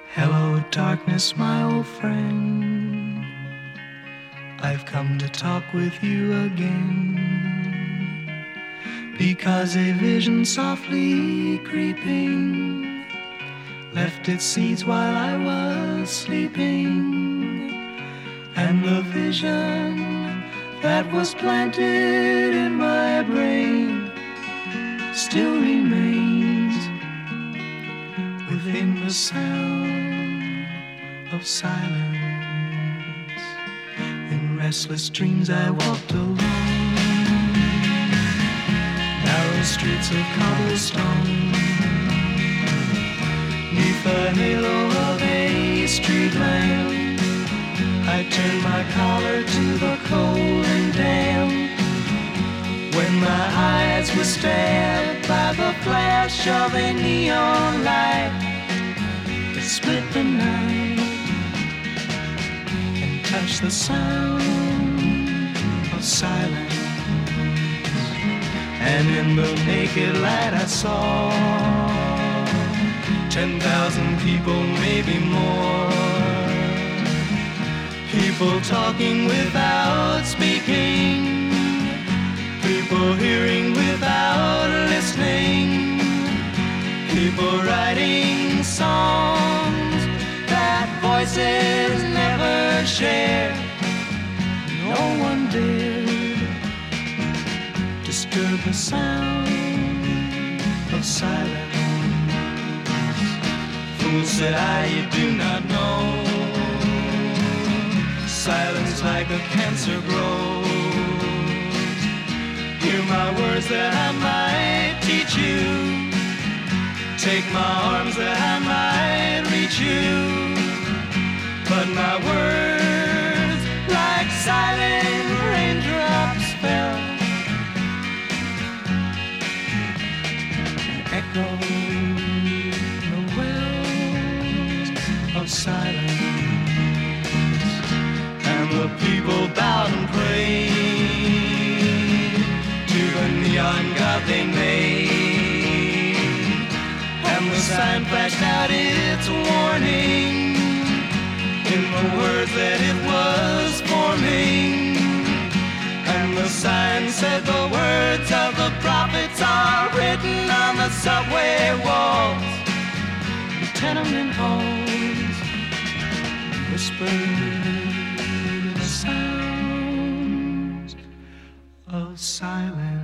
Hello, darkness, my old friend. I've come to talk with you again, because a vision softly creeping left its seeds while I was sleeping, and the vision that was planted in my brain still remains within the sound of silence. In restless dreams I walked alone, narrow streets of cobblestone, neath the halo of a street lamp. I turned my collar to the cold and damp, when my eyes were stabbed by the flash of a neon light that split the night and touched the sound of silence. And in the naked light I saw 10,000 people, maybe more, people talking without speaking, people hearing without listening, people writing songs that voices never share. No one dared disturb the sound of silence. Fool, said I, you do not know, silence like a cancer grows. Hear my words that I might teach you, take my arms that I might reach you, but my words like silent raindrops fell and echoed the wells of silence. And the people bowed and prayed to the neon god they made, and the sign flashed out its warning in the words that it was forming. And the sign said the words of the prophets are written on the subway walls, the tenement halls, whispered the sounds of silence.